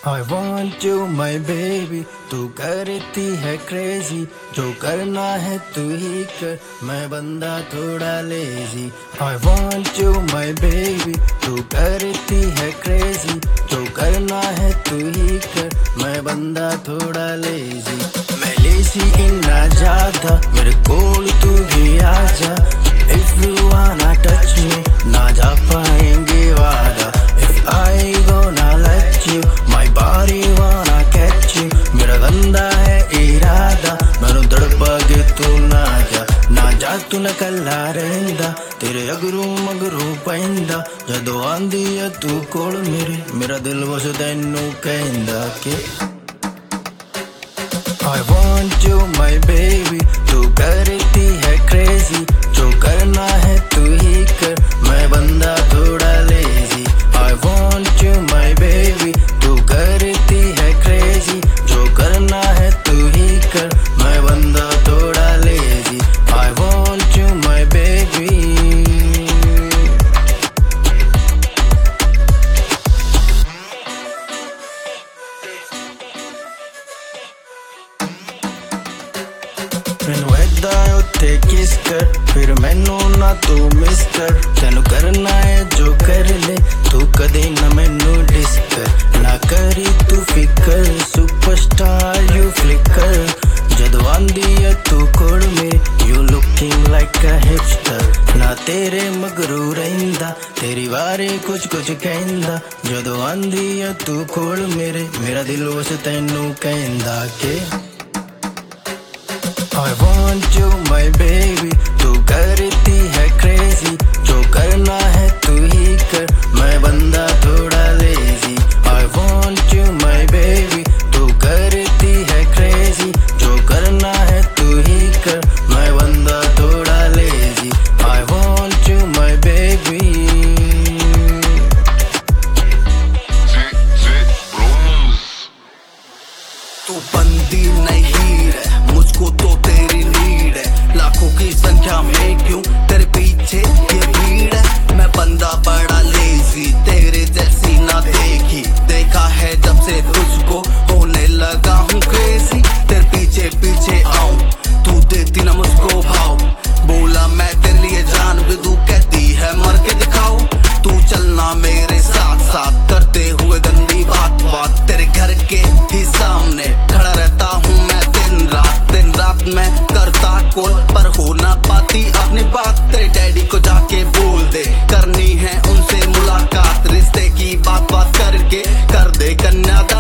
I want you my baby, तू करती है crazy, जो करना है तू ही कर, मैं बंदा थोड़ा lazy। I want you my baby, तू करती है crazy, जो करना है तू ही कर, मैं बंदा थोड़ा lazy। मैं lazy इतना ज्यादा, मेरे कोल तू भी आजा। If you wanna touch me, ना जा पाएंगे वादा। If I gonna let you, my body wanna catch you। मेरा गंदा है इरादा, मैनू तड़पा के तू ना जा तू न कल्ला रहिंदा, तेरे अगरू मगरू पैंदा, जदों आंदी है तू कोल मेरे, मेरा दिल बस तैनू कहंदा कि I want you my baby, तू करती है crazy, जो करना है तू ही कर, मैं बंदा थोड़ा lazy। I want you my baby, तू करती है crazy, जो करना है तू ही कर, मैं बंदा थोड़ा lazy। I want you my baby। मैनू ऐदा उत्ते किस कर, फिर मैनू ना तू मिस कर, तेनू करना है जो कर ले, तू कदे ना मैनू डिस कर, ना करी तू फिकर, सुपरस्टार यू फ्लिकर, जदों आंदी है तू कोल में, you looking like a hipster, ना तेरे मगरू रहिंदा, तेरी बारे कुछ कहंदा, जदों आंदी है तू कोल मेरे, मेरा दिल उस तैनू कहंदा के I want you my baby, तू करती है crazy, जो करना है तू ही कर, मैं बंदा थोड़ा lazy। I want you my baby, तू करती है crazy, जो करना है तू ही कर, मैं बंदा थोड़ा lazy। I want you my baby। तू बंदी नहीं है, मुझको तो तेरी नीड है, लाखों की संख्या में क्यों तेरे पीछे ये भीड़ है, मैं बंदा बड़ा लेजी, तेरे जैसी ना देखी, देखा है जब से तुझको होने लगा हूँ क्रेजी, तेरे पीछे पीछे आऊं, तू देती ना मुझको भाव, बोला मैं तेरे लिए जान भी दूं, कहती है मर के दिखाओ, तू चलना मेरे साथ साथ, करते हुए गंदी बात बात, तेरे घर के ही सामने खड़ा रहता हूँ मैं दिन रात मैं करता कॉल, पर हो ना पाती अपनी बात, तेरे डैडी को जाके बोल दे, करनी है उनसे मुलाकात, रिश्ते की बात करके कर दे कन्यादान।